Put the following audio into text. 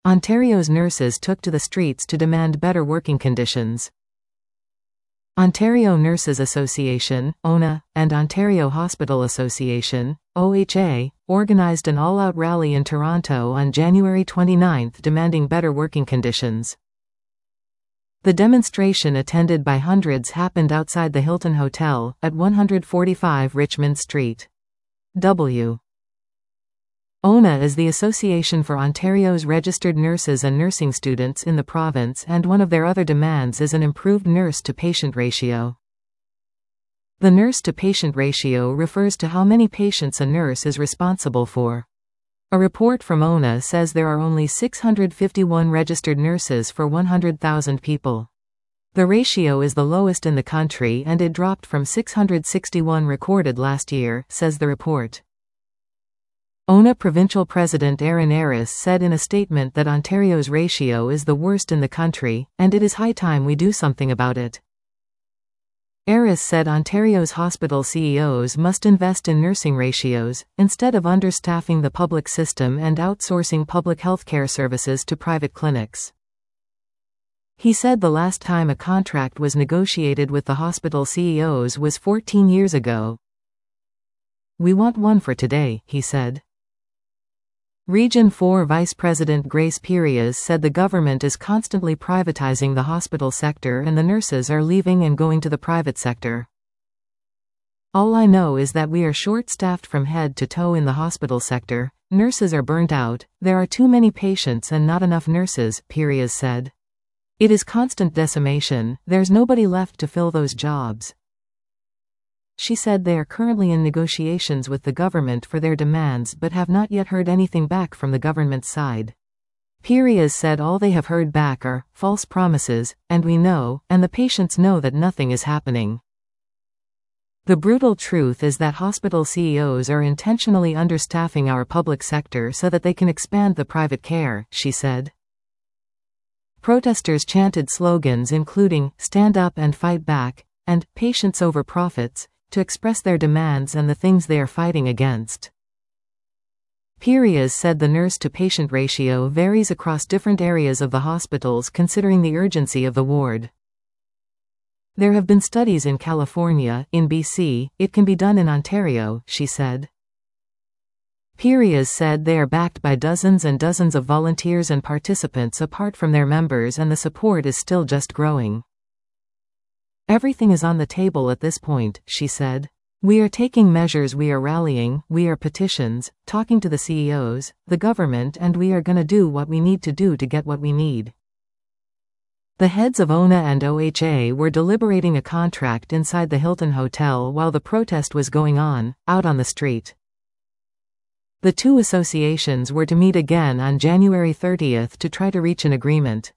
Ontario's nurses took to the streets to demand better working conditions. Ontario Nurses Association, ONA, and Ontario Hospital Association, OHA, organized an all-out rally in Toronto on January 29 demanding better working conditions. The demonstration, attended by hundreds, happened outside the Hilton Hotel, at 145 Richmond Street. ONA is the Association for Ontario's registered nurses and nursing students in the province, and one of their other demands is an improved nurse-to-patient ratio. The nurse-to-patient ratio refers to how many patients a nurse is responsible for. A report from ONA says there are only 651 registered nurses for 100,000 people. The ratio is the lowest in the country, and it dropped from 661 recorded last year, says the report. ONA Provincial President Aaron Harris said in a statement that Ontario's ratio is the worst in the country, and it is high time we do something about it. Harris said Ontario's hospital CEOs must invest in nursing ratios, instead of understaffing the public system and outsourcing public healthcare services to private clinics. He said the last time a contract was negotiated with the hospital CEOs was 14 years ago. "We want one for today," he said. Region 4 Vice President Grace Perias said the government is constantly privatizing the hospital sector and the nurses are leaving and going to the private sector. "All I know is that we are short-staffed from head to toe in the hospital sector. Nurses are burnt out, there are too many patients and not enough nurses," Perias said. "It is constant decimation, there's nobody left to fill those jobs." She said they are currently in negotiations with the government for their demands but have not yet heard anything back from the government's side. Perias said all they have heard back are false promises, and we know, and the patients know that nothing is happening. "The brutal truth is that hospital CEOs are intentionally understaffing our public sector so that they can expand the private care," she said. Protesters chanted slogans including "Stand up and fight back" and "Patients over profits" to express their demands and the things they are fighting against. Perias said the nurse-to-patient ratio varies across different areas of the hospitals considering the urgency of the ward. "There have been studies in California, in BC, it can be done in Ontario," she said. Perias said they are backed by dozens and dozens of volunteers and participants apart from their members, and the support is still just growing. "Everything is on the table at this point," she said. "We are taking measures, we are rallying, we are petitions, talking to the CEOs, the government, and we are gonna do what we need to do to get what we need." The heads of ONA and OHA were deliberating a contract inside the Hilton Hotel while the protest was going on, out on the street. The two associations were to meet again on January 30 to try to reach an agreement.